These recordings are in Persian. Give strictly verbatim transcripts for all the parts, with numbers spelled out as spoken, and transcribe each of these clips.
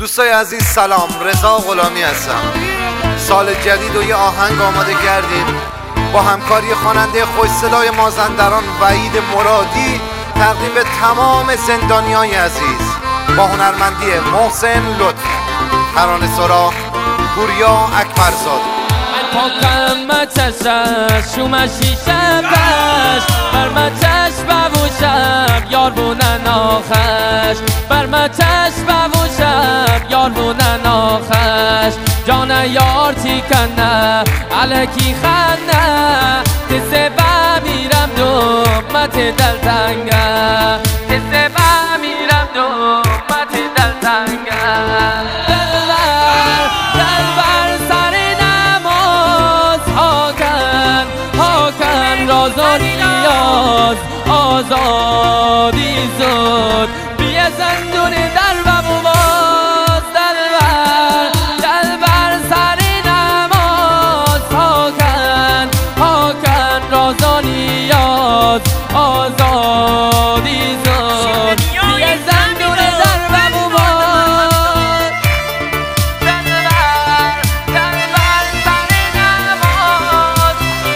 دوستای عزیز سلام، رضا غلامی هستم. سال جدید و یه آهنگ آماده کردیم با همکاری خواننده خوش صدای مازندران وحید مرادی، تقدیم به تمام زندانیای عزیز با هنرمندی محسن لطفی. ترانه سرا پوریا اکبرزاده. پاکم چشم شوم شیشه پش بر ما چشم بوشم یار بونن آخش بر ما چشم بوشم یار بونن آخش جان یار چی کنه علکی خنه تسه با میرم دو مت دل تنگه تسه با میرم دو مت دل تنگه دلبر دلبر سر راز و نیاز آزادی زد بیه زندون در و بواز دلبر دلبر سر نماز پاکن پاکن راز و نیاز آزادی زد بیه زندون در و بواز دلبر دلبر سر نماز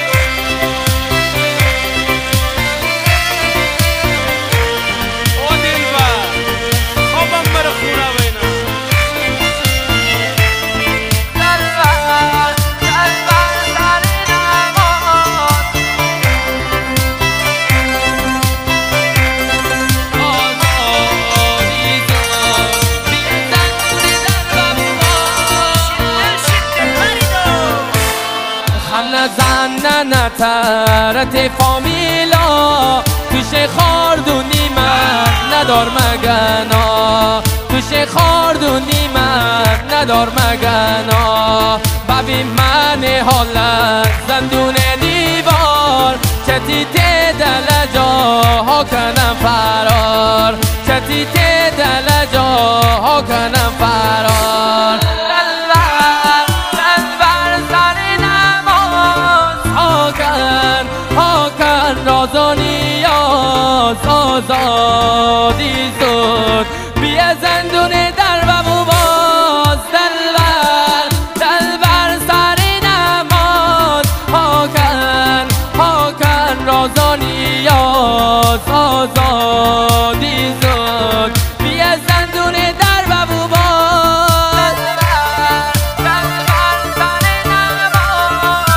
زن نترت فامیلا توش خاردونی من ندار مگنا توش خاردونی من ندار مگنا ببین من حالت زندون دیوار چتی دل جاها کنم فرار چتی دل جاها کنم فرار راز و نیاز آزادی زد بیه زندون در و بواز دلبر دلبر سر نماز پاکن پاکن راز و نیاز آزادی زد بیه زندون در و بواز دلبر سر نماز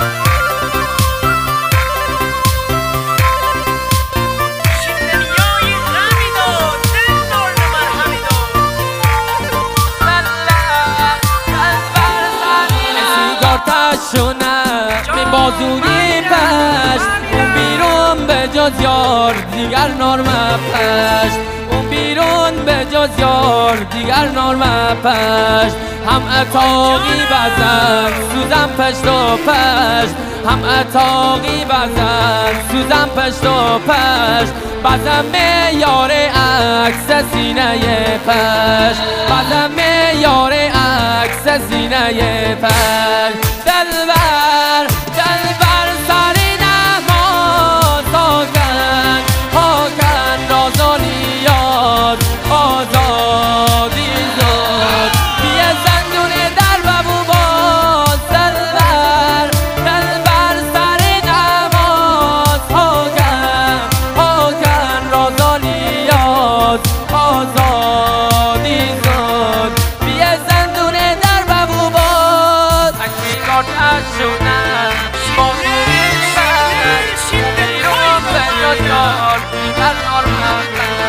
شونه می بازوی پشت اون بیرون به جز یار دیگر نرم پشت اون بیرون به جز یار دیگر نرم پشت هم اتاقی بزن سوزم پشت و پشت هم اتاقی بزن سوزم پشت و پشت بزن به یار عکس سینه پشت بزن به یار عکس سینه پشت دلبر دلبر سر نماز پاکن پاکن راز و نیاز آزادی زد بیه زندون در و بواز دلبر دلبر سر نماز پاکن پاکن راز و نیاز آزادی زد بیه زندون در و بواز اکیگار شونم مازوری شد بیرون به جز یار دیگر نرم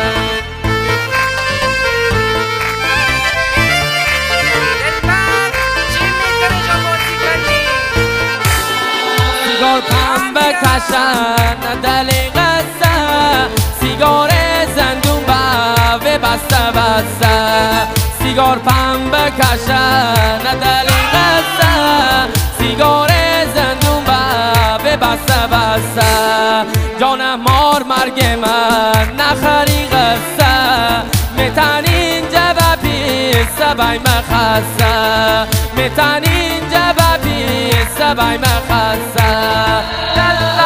سیگار پنبه کشن دل قصه سیگار زندون به بسته بسته سیگار پنبه کشن دل قصه سیگار زندون به بسته بسته جانم مار مرگ من نخری قصه میتن اینجا و پیسه بای مخصه میتن اینجا و پیسه بای مخصه